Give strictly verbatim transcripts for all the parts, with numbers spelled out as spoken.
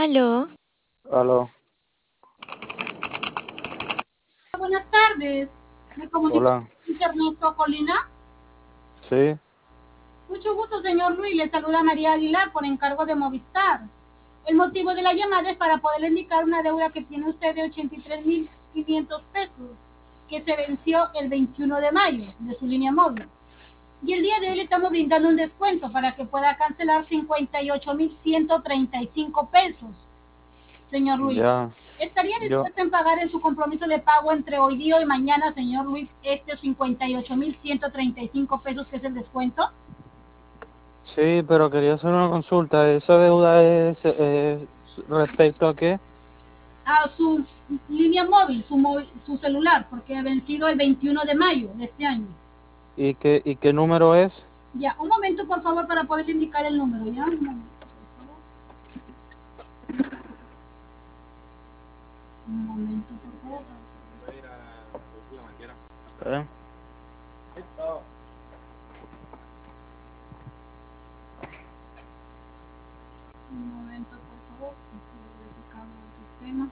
Aló. Aló, Buenas tardes. Me comunico hola, con Ernesto Colina. sí, Mucho gusto, señor Luis. Le saluda María Aguilar por encargo de Movistar. El motivo de la llamada es para poderle indicar una deuda que tiene usted de ochenta y tres mil quinientos pesos, que se venció el veintiuno de mayo de su línea móvil. Y el día de hoy le estamos brindando un descuento para que pueda cancelar cincuenta y ocho mil ciento treinta y cinco pesos. Señor Luis, ya, ¿estaría yo, dispuesto en pagar en su compromiso de pago entre hoy día y mañana, señor Luis, este cincuenta y ocho mil ciento treinta y cinco pesos que es el descuento? sí, pero quería hacer una consulta. ¿Esa deuda es, es respecto a qué? A su línea móvil, su, móvil, su celular, porque ha vencido el veintiuno de mayo de este año. ¿Y qué, y qué número es? Ya, un momento, por favor, para poder indicar el número, ¿ya? Un momento, por favor. Un momento, por favor. ¿Eh? Un momento, por favor. Estoy verificando el sistema.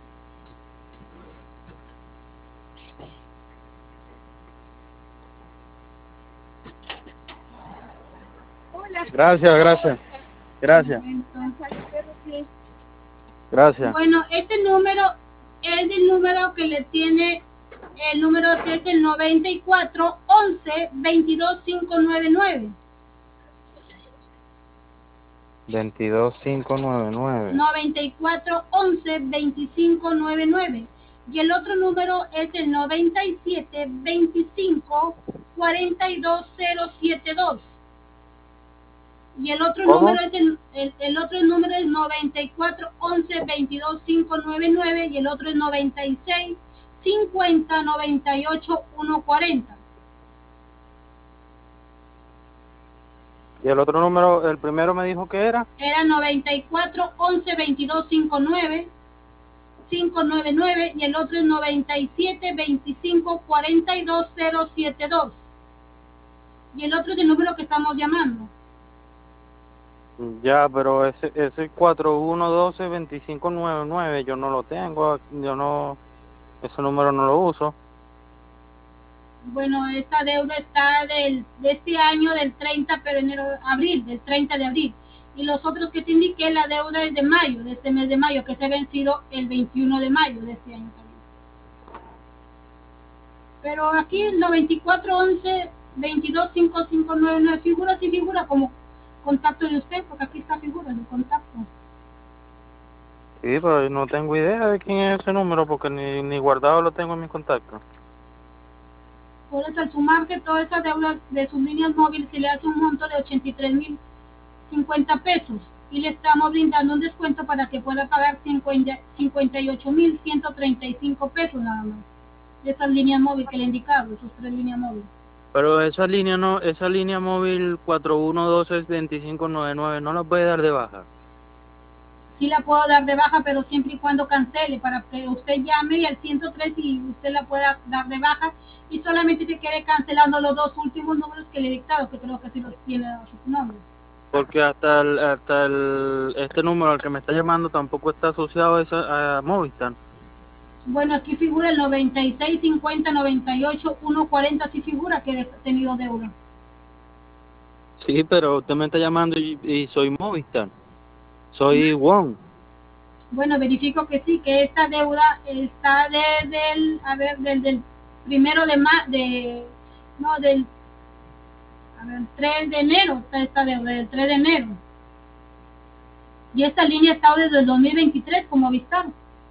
Gracias, gracias, Un gracias, momento. gracias. Bueno, este número es el número que le tiene, el número que es el noventa y cuatro once veintidós quinientos noventa y nueve. veintidós mil quinientos noventa y nueve. noventa y cuatro once veinticinco noventa y nueve. Y el otro número es el noventa y siete veinticinco cuarenta y dos cero setenta y dos. Y el otro ¿Cómo? número es el, el, el otro número es noventa y cuatro once veintidós quinientos noventa y nueve y el otro es noventa y seis cincuenta noventa y ocho ciento cuarenta. ¿Y el otro número, el primero me dijo que era? Era noventa y cuatro once veintidós cincuenta y nueve quinientos noventa y nueve y el otro es noventa y siete veinticinco cuarenta y dos cero setenta y dos. Y el otro es el número que estamos llamando. Ya, pero ese, ese cuatro uno uno dos veinticinco noventa y nueve yo no lo tengo, yo no, ese número no lo uso. Bueno, esta deuda está del, de este año del treinta, pero enero, abril, del treinta de abril. Y los otros que te indiqué, la deuda es de mayo, de este mes de mayo, que se ha vencido el veintiuno de mayo de este año también. Pero aquí el noventa y cuatro once veintidós cincuenta y cinco noventa y nueve figura, sí figura como contacto de usted, porque aquí está figura el contacto. Sí, pero no tengo idea de quién es ese número porque ni, ni guardado lo tengo en mi contacto. Por eso, al sumarse toda esa deuda de sus líneas móviles, se le hace un monto de ochenta y tres mil cincuenta pesos y le estamos brindando un descuento para que pueda pagar cincuenta y ocho mil ciento treinta y cinco pesos nada más de esas líneas móviles que le he indicado, esos tres líneas móviles. Pero esa línea no, esa línea móvil cuatro uno uno dos veinticinco noventa y nueve no la puede dar de baja. Sí la puedo dar de baja, pero siempre y cuando cancele, para que usted llame al ciento tres y usted la pueda dar de baja y solamente se quede cancelando los dos últimos números que le he dictado, que creo que sí los tiene a su nombre. Porque hasta el, hasta el, este número al que me está llamando tampoco está asociado a, esa, a Movistar. Bueno, aquí figura el noventa y seis cincuenta noventa y ocho ciento cuarenta, sí figura que he tenido deuda. Sí, pero usted me está llamando y, y soy Movistar. Soy Won. Bueno, verifico que sí, que esta deuda está desde el, a ver, desde el primero de ma de, no, del, a ver, tres de enero está esta deuda, del tres de enero. Y esta línea ha estado desde el dos mil veintitrés como Movistar.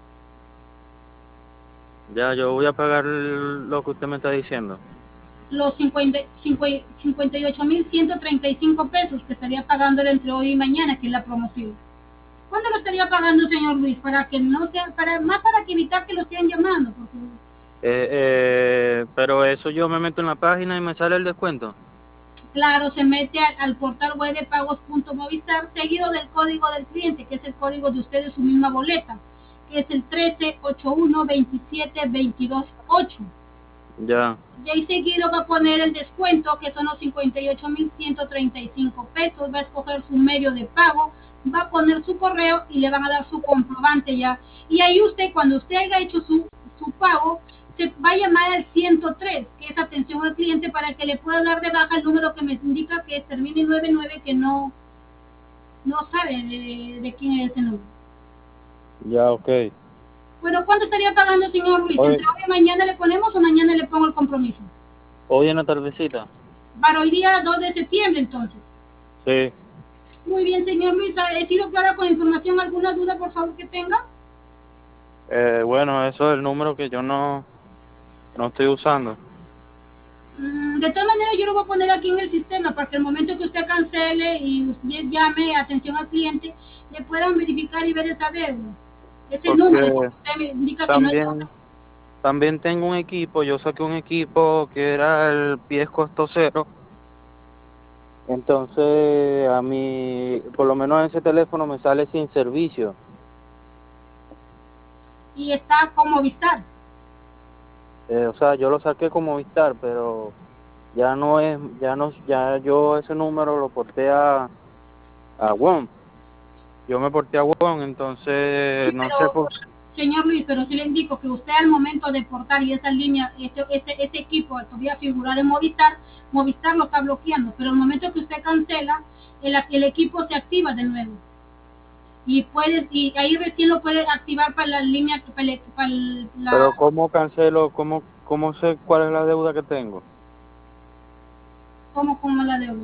Ya, yo voy a pagar lo que usted me está diciendo. Los cincuenta, cincuenta y ocho mil ciento treinta y cinco pesos que estaría pagando entre hoy y mañana, que es la promoción. ¿Cuándo lo estaría pagando, señor Luis? Para que no sea, para, más para que evitar que lo sigan llamando. Porque... Eh, eh, pero eso yo me meto en la página y me sale el descuento. Claro, se mete al, al portal web de pagos.movistar, seguido del código del cliente, que es el código de usted de su misma boleta, que es el trece ochenta y uno veintisiete veintidós ocho. Ya. Y ahí seguido va a poner el descuento, que son los cincuenta y ocho mil ciento treinta y cinco pesos, va a escoger su medio de pago, va a poner su correo y le van a dar su comprobante ya. Y ahí usted, cuando usted haya hecho su, su pago, se va a llamar al ciento tres, que es atención al cliente, para que le pueda dar de baja el número que me indica que termine nueve nueve, que no, no sabe de, de quién es ese número. Ya, ok. Bueno, ¿cuánto estaría pagando, señor Luis? Hoy, ¿Entre hoy y mañana le ponemos o mañana le pongo el compromiso? hoy en la tardecita. Para hoy día dos de septiembre, entonces. Sí. Muy bien, señor Luis. ¿He sido clara con la información? ¿Alguna duda, por favor, que tenga? Eh, bueno, eso es el número que yo no, no estoy usando. De todas maneras, yo lo voy a poner aquí en el sistema para que el momento que usted cancele y usted llame atención al cliente, le puedan verificar y ver esa deuda. Ese número, Porque porque usted me indica que no es... también, también tengo un equipo, yo saqué un equipo que era el pies costo cero. Entonces, a mí, por lo menos en ese teléfono me sale sin servicio. Y está como Movistar. Eh, o sea, yo lo saqué como Vistar, pero ya no es, ya no, ya yo ese número lo porté a, a WOM. Yo me porté a WOM, entonces Sí, no sé pero, por señor Luis, pero sí le indico que usted al momento de portar y esa línea, ese, ese, ese equipo podría figurar en Movistar, Movistar lo está bloqueando, pero al momento que usted cancela, el, el equipo se activa de nuevo. Y puedes, y ahí recién lo puede activar para la línea, para, para la... Pero ¿cómo cancelo? ¿Cómo, cómo sé cuál es la deuda que tengo? ¿Cómo, cómo la deuda?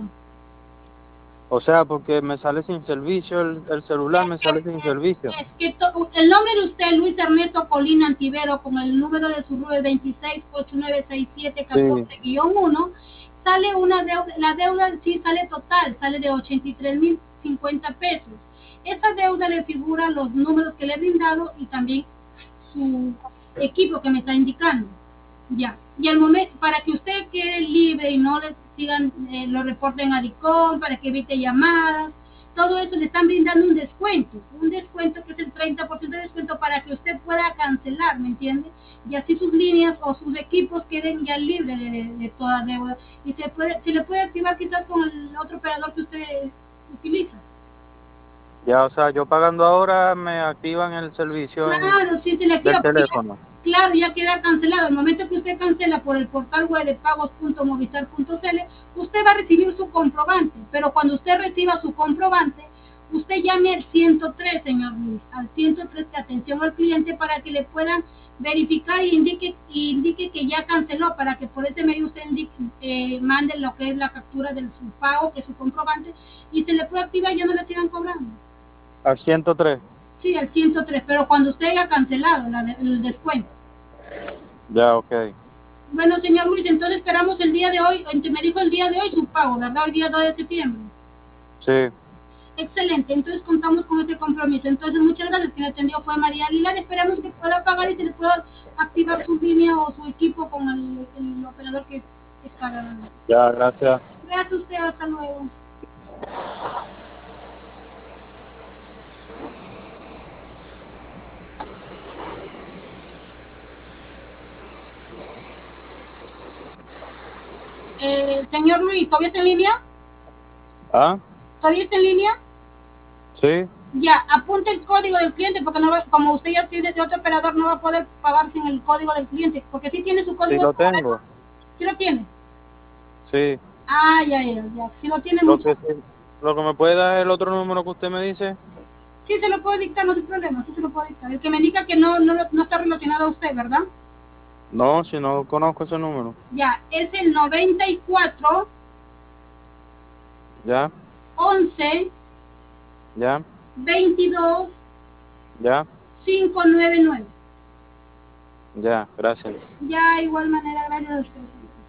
O sea, porque me sale sin servicio, el, el celular Es me que, sale sin servicio. es que to, el nombre de usted, Luis Ernesto Colina Antivero, con el número de su R U E veintiséis ocho nueve seis siete Sí, catorce uno, sale una deuda, la deuda sí sale total, sale de ochenta y tres mil cincuenta pesos. Esa deuda le figura los números que le he brindado y también su equipo que me está indicando. Ya. Y al momento, para que usted quede libre y no le sigan, eh, lo reporten a DICOM, para que evite llamadas, todo eso le están brindando un descuento, un descuento que es el treinta por ciento de descuento para que usted pueda cancelar, ¿me entiende? Y así sus líneas o sus equipos queden ya libres de, de, de toda deuda. Y se, puede, se le puede activar quizás con el otro operador que usted utiliza. ya, o sea, yo pagando ahora me activan el servicio en, Claro, sí se le del activa, porque ya, teléfono. claro, ya queda cancelado. El momento que usted cancela por el portal web de pagos punto movistar punto c l, usted va a recibir su comprobante, pero cuando usted reciba su comprobante, usted llame al ciento tres, señor Luis, al ciento tres, que atención al cliente, para que le puedan verificar y indique, y indique que ya canceló, para que por ese medio usted indique, eh, mande lo que es la captura de su pago, que es su comprobante, y se le puede activar y ya no le sigan cobrando. Al ciento tres. Sí, el ciento tres, pero cuando usted haya cancelado la, el descuento. Ya, ok. Bueno, señor Luis, entonces esperamos el día de hoy, me dijo el día de hoy su pago, ¿verdad? Hoy día dos de septiembre. Sí. Excelente, entonces contamos con ese compromiso. Entonces, muchas gracias. Quien atendió fue María Aguilar. Esperamos que pueda pagar y se le pueda activar su línea o su equipo con el, el operador que está ganando. Ya, gracias. Gracias a usted, hasta luego. Eh, señor Luis, ¿todavía está en línea? ¿Ah? ¿Todavía está en línea? Sí. Ya, apunte el código del cliente, porque no va, como usted ya tiene de otro operador, no va a poder pagar sin el código del cliente, porque sí tiene su Sí código. lo tengo. ¿Sí lo tiene? Sí. Ah, ya, ya, ya. Si lo tiene Lo mucho. que, sí- lo que me puede dar es el otro número que usted me dice. Sí, se lo puedo dictar, no hay problema, sí se lo puedo dictar. El que me indica que no, no, no está relacionado a usted, ¿verdad? No, si no conozco ese número. Ya, es el noventa y cuatro, Ya, once, ya, veintidós, ya, quinientos noventa y nueve. ya. Gracias. Ya, igual manera, gracias a usted.